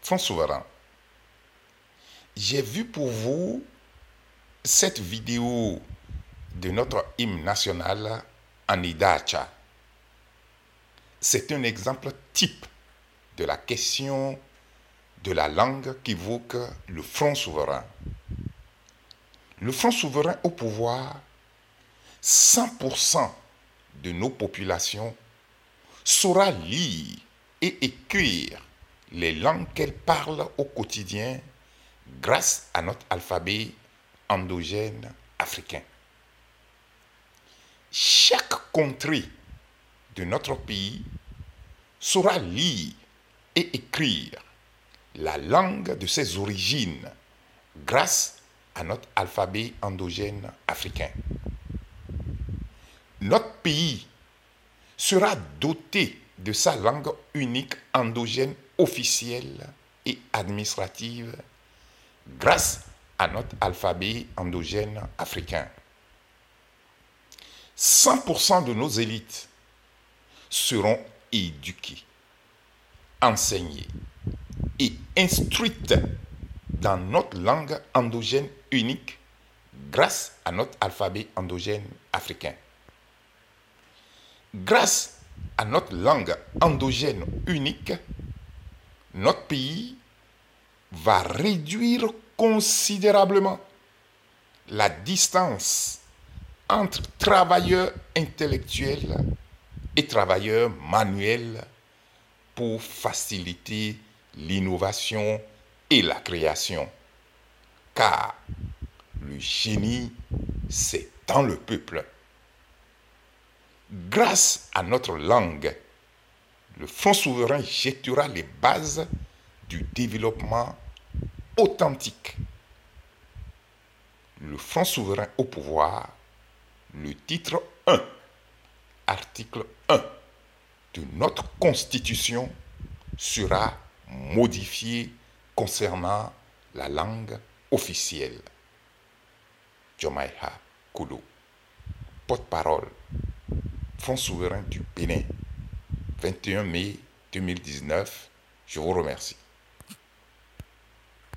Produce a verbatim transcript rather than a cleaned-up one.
Front souverain, j'ai vu pour vous cette vidéo de notre hymne national en Idacha. C'est un exemple type de la question de la langue qu'évoque le Front souverain. Le Front souverain au pouvoir, cent pour cent de nos populations saura lire et écrire les langues qu'elles parlent au quotidien grâce à notre alphabet endogène africain. Chaque contrée de notre pays saura lire et écrire la langue de ses origines grâce à notre alphabet endogène africain. Notre pays sera doté de sa langue unique endogène officielle et administrative grâce à notre alphabet endogène africain. cent pour cent de nos élites seront éduquées, enseignées et instruites dans notre langue endogène unique grâce à notre alphabet endogène africain. Grâce à notre langue endogène unique, notre pays va réduire considérablement la distance entre travailleurs intellectuels et travailleurs manuels pour faciliter l'innovation et la création. Car le génie, c'est dans le peuple. Grâce à notre langue, le Front souverain jettera les bases du développement authentique. Le Front souverain au pouvoir, le titre un, article un de notre Constitution sera modifié concernant la langue officielle. Jomaiha Kodo, porte-parole, Front souverain du Bénin, vingt et un mai deux mille dix-neuf. Je vous remercie.